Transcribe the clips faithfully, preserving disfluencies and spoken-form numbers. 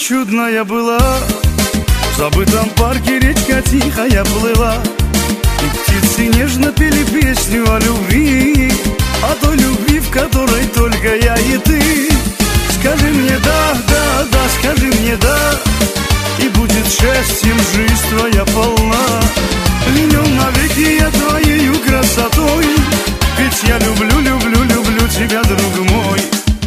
чудная была. В забытом парке речка тихая плыла, и птицы нежно пели песню о любви, о той любви, в которой только я и ты. Скажи мне да, да, да, скажи мне да, и будет счастьем жизнь твоя полна. Клянем навеки я твоею красотой, ведь я люблю, люблю, люблю тебя, друг мой.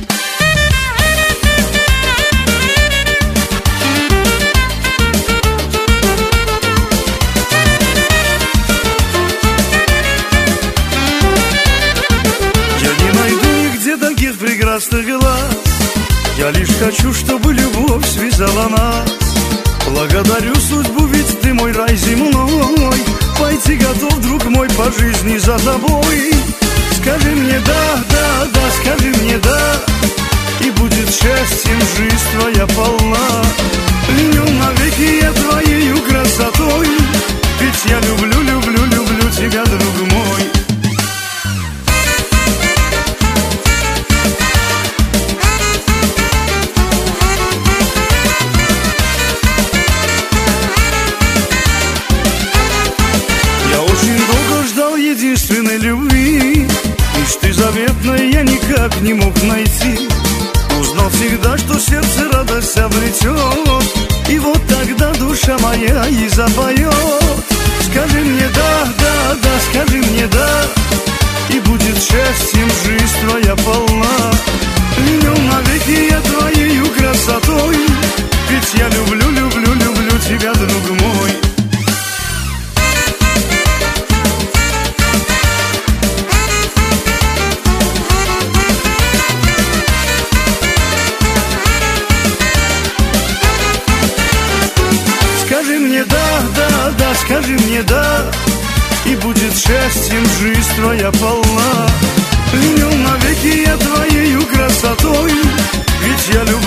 Таких прекрасных глаз, я лишь хочу, чтобы любовь связала нас. Благодарю судьбу, ведь ты мой рай земной. Пойти готов, друг мой, по жизни за тобой. Скажи мне да, да, да, скажи мне да, и будет счастьем жизнь твоя полна. Клянем навеки я твоею красотой, ведь я люблю, люблю, люблю тебя, друг мой. Единственной любви, мечты заветной я никак не мог найти. Узнал всегда, что сердце радость обретет, и вот тогда душа моя и запоет. Скажи мне да, да, да, скажи мне да, и будет счастьем жизнь твоя полна. Клянем навеки я твоею красотой, ведь я люблю, люблю, люблю тебя, друг мой. Скажи мне да, да, да, скажи мне да, и будет счастьем жизнь твоя полна. Клянем навеки я твоею красотой, ведь я люблю.